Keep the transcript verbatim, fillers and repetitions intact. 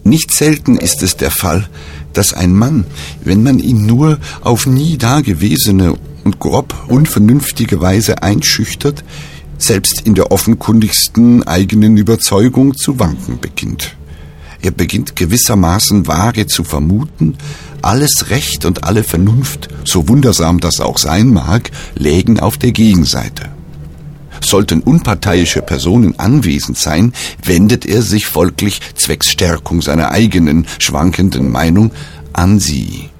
Nicht selten ist es der Fall, dass ein Mann, wenn man ihn nur auf nie dagewesene und grob unvernünftige Weise einschüchtert, selbst in der offenkundigsten eigenen Überzeugung zu wanken beginnt. Er beginnt gewissermaßen vage zu vermuten, alles Recht und alle Vernunft, so wundersam das auch sein mag, lägen auf der Gegenseite. Sollten unparteiische Personen anwesend sein, wendet er sich folglich zwecks Stärkung seiner eigenen schwankenden Meinung an sie.